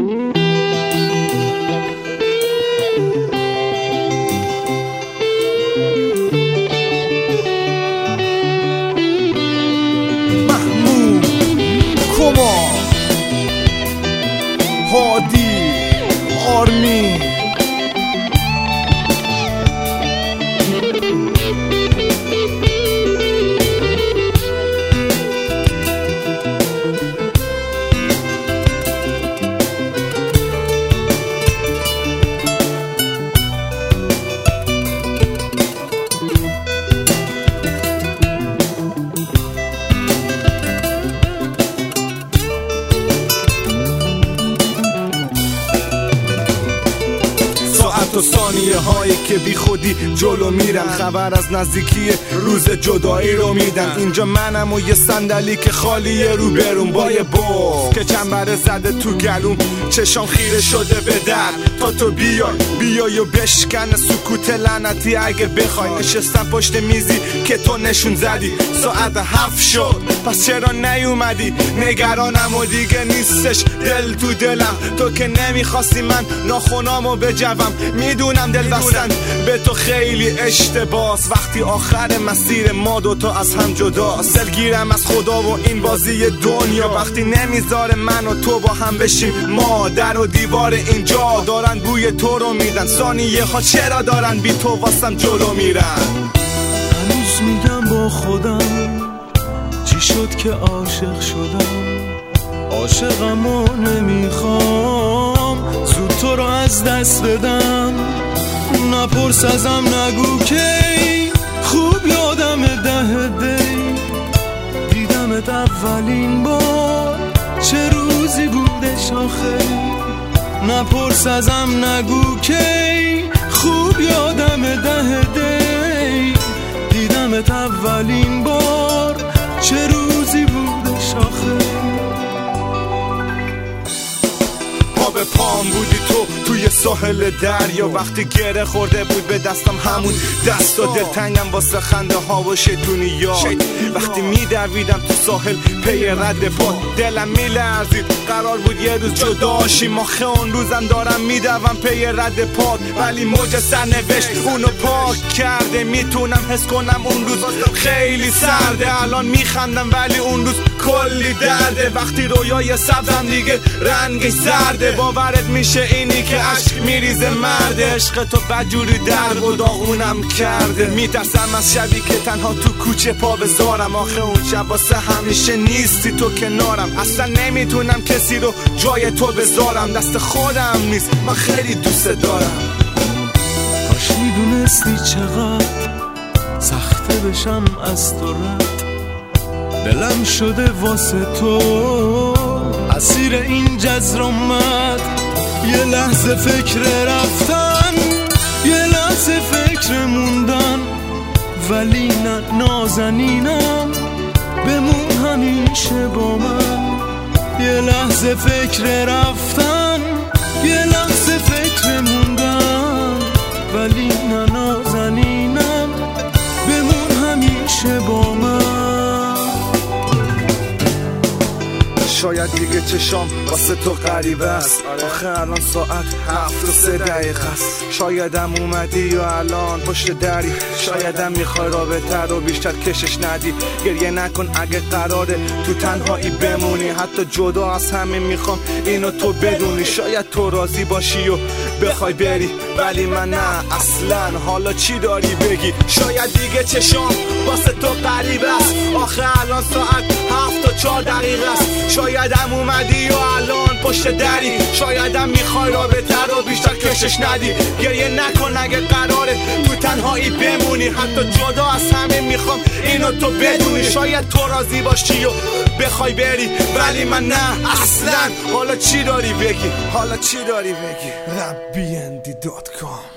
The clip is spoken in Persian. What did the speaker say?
هادی آرمین تو ثانیه هایی که بی خودی جلو میرم، خبر از نزدیکی روز جدایی رو میدم. اینجا منم و یه صندلی که خالیه رو برون با یه بغض که چنبره زده تو گلوم، چشام خیره شده به در تا تو بیای و بشکن سکوت لعنتی. اگه بخوای نشستم پشت میزی که تو نشون زدی، ساعت 7 شد پس چرا نیومدی؟ نگرانم و دیگه نیستش دل تو دلم، تو که نمیخواستی من ناخونامو بجوم. میدونم دل بستن به تو خیلی اشتباس، وقتی آخر مسیر ما دوتا از هم جداست. دلگیرم از خدا و این بازی دنیا، وقتی نمیذاره من و تو با هم بشیم. ما در و دیوار اینجا دارن بوی تو رو میدن، ثانیه ها چرا دارن بی تو واسم جلو میرن. هنوز میگم با خودم چی شد که عاشق شدم، عاشقمو نمیخوام زود تو رو از دست بدم. نپرس ازم نگو کی خوب یادم 10 دی دیدمت اولین بار چه روزی بودش آخه. نپرس ازم نگو کی خوب یادم 10 دی دیدمت اولین بار چه روزی بودش آخه. به پام بودی تو توی ساحل دریا، وقتی گره خورده بود به دستم همون دست و دلتنگم واسه خنده ها و شیطونیات. وقتی میدویدم تو ساحل پی رد پات دلم میلرزید، قرار بود یه روز جدا شیم. آخه اون روزم دارم میدوم پی رد پات، ولی موج سرنوشت اونو پاک کرده. میتونم حس کنم اون روز خیلی سرده، الان میخندم ولی اون روز کلی درده. وقتی رویای سبزم دیگه رنگش زرده، باورت میشه اینی که عشق میریزه مرد. عشق تو بدجوری در و داغونم کرده، میترسم از شبی که تنها تو کوچه پا بذارم. آخه اون شب واسه همیشه نیستی تو کنارم، اصلا نمیتونم کسی رو جای تو بذارم. دست خودم نیست من خیلی دوست دارم. کاش میدونستی چقدر سخته بشم از تو رد، دلم شده واسه تو اسیر این جزرامت. یه لحظه فکر رفتن، یه لحظه فکر موندن، ولی نه نازنینم بمون همیشه با من. یه لحظه فکر رفتن، یه لحظه فکر موندن، ولی نه نازنینم بمون همیشه با من. شاید دیگه چشام واسه تو غریبه است، آخه الان ساعت 7:03 است. شایدم اومدی یا الان پشت دری، شایدم میخوای رابطه رو بیشتر کشش ندی. گریه نکن اگه قراره تو تنهایی بمونی، حتی جدا از همه میخوام اینو تو بدونی. شاید تو راضی باشی و بخوای بری، ولی من نه اصلا. حالا چی داری بگی؟ شاید دیگه چشام واسه تو غریبه است، آخه الان ساعت 7:04 است. شایدم اومدی یا الان پشت دری، شایدم میخوای رابطه رو بیشتر کشش ندی. گریه نکن اگه قراره تو تنهایی بمونی، حتی جدا از همه میخوام اینو تو بدونی. شاید تو راضی باشی و بخوای بری، ولی من نه اصلا. حالا چی داری بگی؟ حالا چی داری بگی؟ rabbiendi.com